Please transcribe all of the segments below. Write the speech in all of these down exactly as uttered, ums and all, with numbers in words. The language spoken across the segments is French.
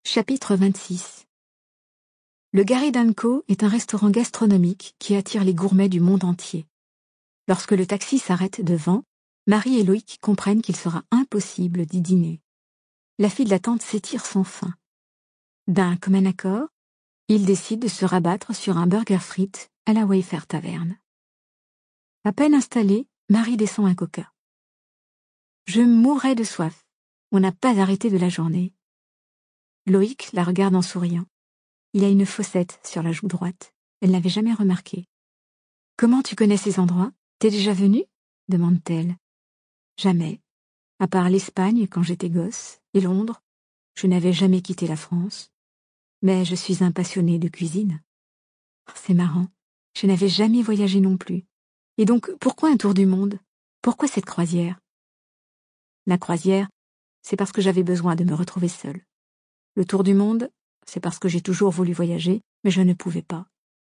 Chapitre vingt-six. Le Gary Danco est un restaurant gastronomique qui attire les gourmets du monde entier. Lorsque le taxi s'arrête devant, Marie et Loïc comprennent qu'il sera impossible d'y dîner. La file d'attente s'étire sans fin. D'un commun accord, ils décident de se rabattre sur un burger frites à la Wayfair Taverne. À peine installée, Marie descend un coca. Je mourrais de soif. On n'a pas arrêté de la journée. Loïc la regarde en souriant. Il a une fossette sur la joue droite. Elle n'avait jamais remarqué. « Comment tu connais ces endroits? T'es déjà venu ?» demande-t-elle. « Jamais. À part l'Espagne quand j'étais gosse, et Londres, je n'avais jamais quitté la France. Mais je suis un passionné de cuisine. » C'est marrant. Je n'avais jamais voyagé non plus. Et donc, pourquoi un tour du monde? Pourquoi cette croisière? La croisière, c'est parce que j'avais besoin de me retrouver seule. Le tour du monde, c'est parce que j'ai toujours voulu voyager, mais je ne pouvais pas.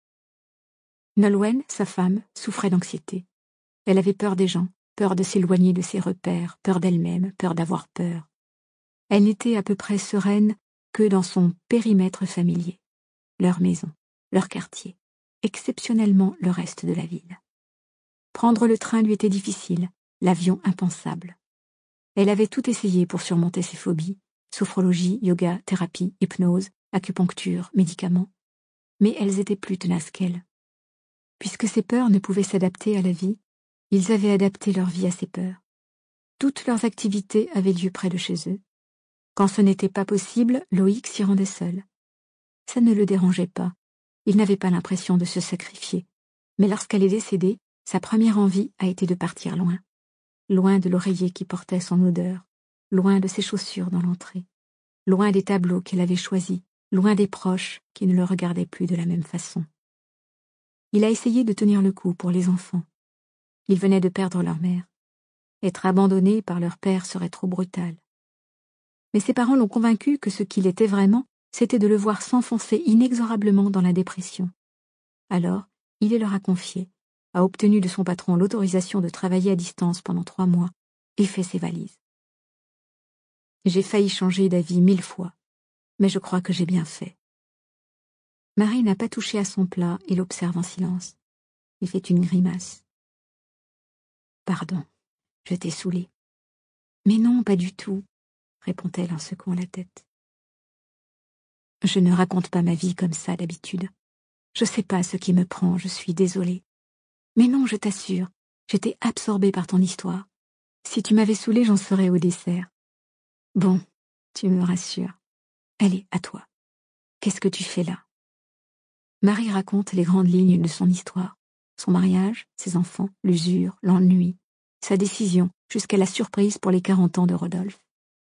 Nolwenn, sa femme, souffrait d'anxiété. Elle avait peur des gens, peur de s'éloigner de ses repères, peur d'elle-même, peur d'avoir peur. Elle n'était à peu près sereine que dans son périmètre familier, leur maison, leur quartier, exceptionnellement le reste de la ville. Prendre le train lui était difficile, l'avion impensable. Elle avait tout essayé pour surmonter ses phobies, sophrologie, yoga, thérapie, hypnose, acupuncture, médicaments. Mais elles étaient plus tenaces qu'elle. Puisque ces peurs ne pouvaient s'adapter à la vie, ils avaient adapté leur vie à ces peurs. Toutes leurs activités avaient lieu près de chez eux. Quand ce n'était pas possible, Loïc s'y rendait seul. Ça ne le dérangeait pas. Il n'avait pas l'impression de se sacrifier. Mais lorsqu'elle est décédée, sa première envie a été de partir loin. Loin de l'oreiller qui portait son odeur. Loin de ses chaussures dans l'entrée. Loin des tableaux qu'elle avait choisis. Loin des proches qui ne le regardaient plus de la même façon. Il a essayé de tenir le coup pour les enfants. Ils venaient de perdre leur mère. Être abandonnés par leur père serait trop brutal. Mais ses parents l'ont convaincu que ce qu'il était vraiment, c'était de le voir s'enfoncer inexorablement dans la dépression. Alors, il les leur a confiés, a obtenu de son patron l'autorisation de travailler à distance pendant trois mois et fait ses valises. J'ai failli changer d'avis mille fois, mais je crois que j'ai bien fait. Marie n'a pas touché à son plat et l'observe en silence. Il fait une grimace. Pardon, je t'ai saoulée. Mais non, pas du tout, répond-elle en secouant la tête. Je ne raconte pas ma vie comme ça d'habitude. Je sais pas ce qui me prend, je suis désolée. Mais non, je t'assure, j'étais absorbée par ton histoire. Si tu m'avais saoulée, j'en serais au dessert. Bon, tu me rassures. Allez, à toi. Qu'est-ce que tu fais là? Marie raconte les grandes lignes de son histoire. Son mariage, ses enfants, l'usure, l'ennui, sa décision, jusqu'à la surprise pour les quarante ans de Rodolphe.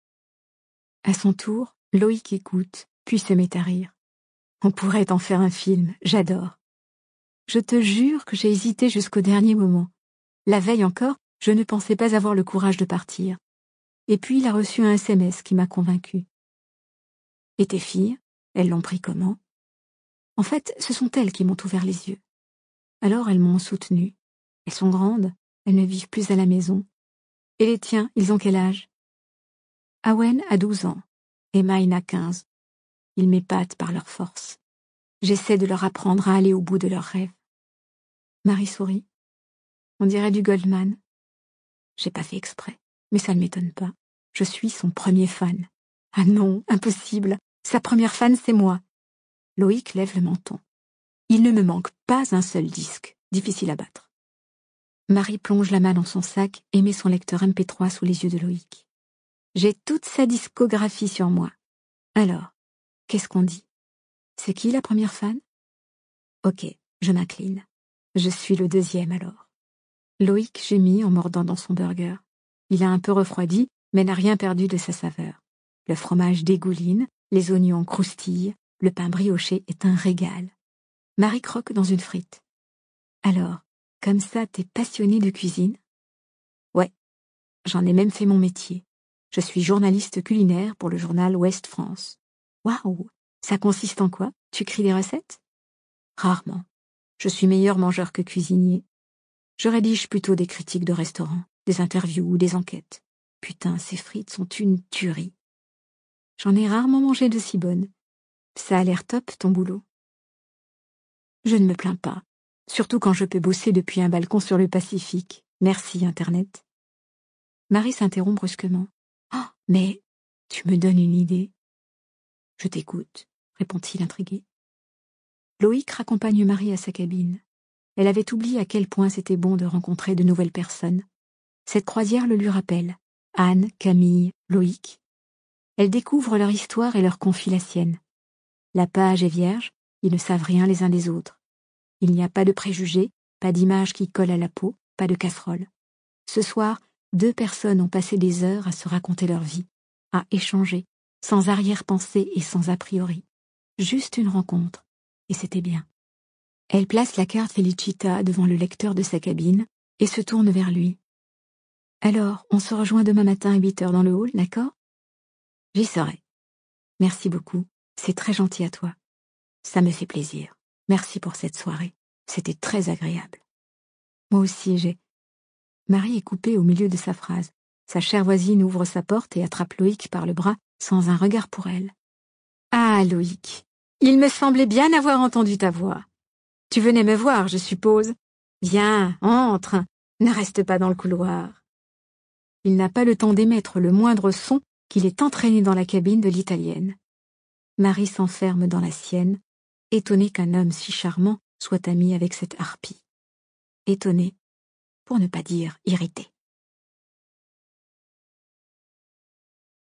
À son tour, Loïc écoute, puis se met à rire. On pourrait en faire un film, j'adore. Je te jure que j'ai hésité jusqu'au dernier moment. La veille encore, je ne pensais pas avoir le courage de partir. Et puis il a reçu un S M S qui m'a convaincue. Et tes filles, elles l'ont pris comment? En fait, ce sont elles qui m'ont ouvert les yeux. Alors elles m'ont soutenue. Elles sont grandes, elles ne vivent plus à la maison. Et les tiens, ils ont quel âge? Awen a douze ans, et Maïn a quinze. Ils m'épatent par leur force. J'essaie de leur apprendre à aller au bout de leurs rêves. Marie sourit. On dirait du Goldman. J'ai pas fait exprès, mais ça ne m'étonne pas. Je suis son premier fan. Ah non, impossible. Sa première fan, c'est moi. Loïc lève le menton. Il ne me manque pas un seul disque, difficile à battre. Marie plonge la main dans son sac et met son lecteur M P trois sous les yeux de Loïc. J'ai toute sa discographie sur moi. Alors, qu'est-ce qu'on dit? C'est qui la première fan? Ok, je m'incline. Je suis le deuxième alors. Loïc gémit en mordant dans son burger. Il a un peu refroidi, mais n'a rien perdu de sa saveur. Le fromage dégouline, les oignons croustillent, le pain brioché est un régal. Marie croque dans une frite. Alors, comme ça, t'es passionnée de cuisine? Ouais, j'en ai même fait mon métier. Je suis journaliste culinaire pour le journal Ouest France. Waouh, ça consiste en quoi? Tu écris des recettes? Rarement. Je suis meilleur mangeur que cuisinier. Je rédige plutôt des critiques de restaurants, des interviews ou des enquêtes. Putain, ces frites sont une tuerie. J'en ai rarement mangé de si bonnes. Ça a l'air top, ton boulot. Je ne me plains pas, surtout quand je peux bosser depuis un balcon sur le Pacifique. Merci, Internet. Marie s'interrompt brusquement. Oh, mais tu me donnes une idée. Je t'écoute, répond-il intrigué. Loïc raccompagne Marie à sa cabine. Elle avait oublié à quel point c'était bon de rencontrer de nouvelles personnes. Cette croisière le lui rappelle. Anne, Camille, Loïc. Elle découvre leur histoire et leur confie la sienne. La page est vierge, ils ne savent rien les uns des autres. Il n'y a pas de préjugés, pas d'images qui collent à la peau, pas de casserole. Ce soir, deux personnes ont passé des heures à se raconter leur vie, à échanger, sans arrière-pensée et sans a priori. Juste une rencontre, et c'était bien. Elle place la carte Felicita devant le lecteur de sa cabine et se tourne vers lui. « Alors, on se rejoint demain matin à huit heures dans le hall, d'accord ? » ?»« J'y serai. Merci beaucoup, c'est très gentil à toi. Ça me fait plaisir. Merci pour cette soirée, c'était très agréable. » « Moi aussi, j'ai... » Marie est coupée au milieu de sa phrase. Sa chère voisine ouvre sa porte et attrape Loïc par le bras sans un regard pour elle. « Ah, Loïc, il me semblait bien avoir entendu ta voix. Tu venais me voir, je suppose. Viens, entre, ne reste pas dans le couloir. » Il n'a pas le temps d'émettre le moindre son qu'il est entraîné dans la cabine de l'italienne. Marie s'enferme dans la sienne, étonnée qu'un homme si charmant soit ami avec cette harpie. Étonnée, pour ne pas dire irritée.